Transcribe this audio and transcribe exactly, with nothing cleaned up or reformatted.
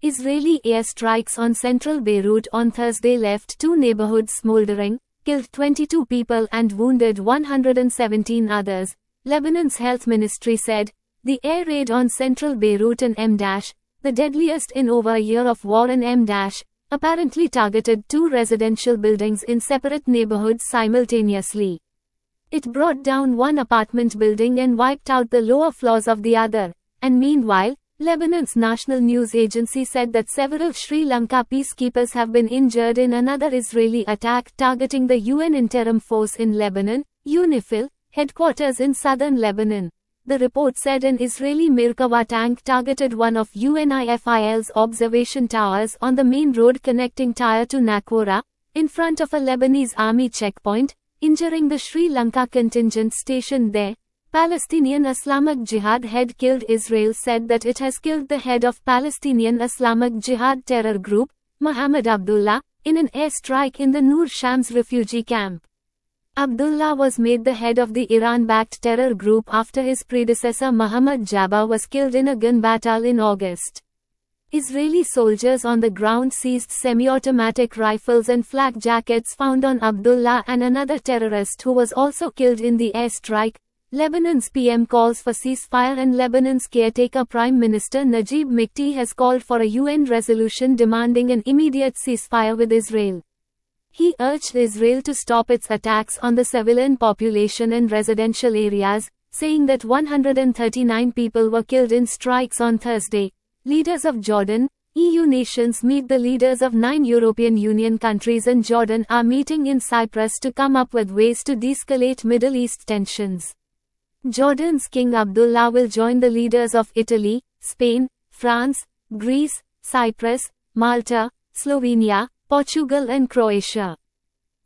Israeli airstrikes on central Beirut on Thursday left two neighborhoods smoldering, killed twenty-two people and wounded one hundred seventeen others, Lebanon's health ministry said. The air raid on central Beirut and M-, the deadliest in over a year of war in M-, apparently targeted two residential buildings in separate neighborhoods simultaneously. It brought down one apartment building and wiped out the lower floors of the other, and meanwhile, Lebanon's national news agency said that several Sri Lanka peacekeepers have been injured in another Israeli attack targeting the U N Interim Force in Lebanon, UNIFIL, headquarters in southern Lebanon. The report said an Israeli Merkava tank targeted one of UNIFIL's observation towers on the main road connecting Tyre to Naqoura, in front of a Lebanese army checkpoint, injuring the Sri Lanka contingent stationed there. Palestinian Islamic Jihad head killed. Israel said that it has killed the head of Palestinian Islamic Jihad terror group, Mohammed Abdullah, in an airstrike in the Nur Shams refugee camp. Abdullah was made the head of the Iran-backed terror group after his predecessor Mohammed Jabbar was killed in a gun battle in August. Israeli soldiers on the ground seized semi-automatic rifles and flak jackets found on Abdullah and another terrorist who was also killed in the airstrike. Lebanon's P M calls for ceasefire and Lebanon's caretaker Prime Minister Najib Mikati has called for a U N resolution demanding an immediate ceasefire with Israel. He urged Israel to stop its attacks on the civilian population and residential areas, saying that one hundred thirty-nine people were killed in strikes on Thursday. Leaders of Jordan, E U nations meet. The leaders of nine European Union countries and Jordan are meeting in Cyprus to come up with ways to de-escalate Middle East tensions. Jordan's King Abdullah will join the leaders of Italy, Spain, France, Greece, Cyprus, Malta, Slovenia, Portugal and Croatia.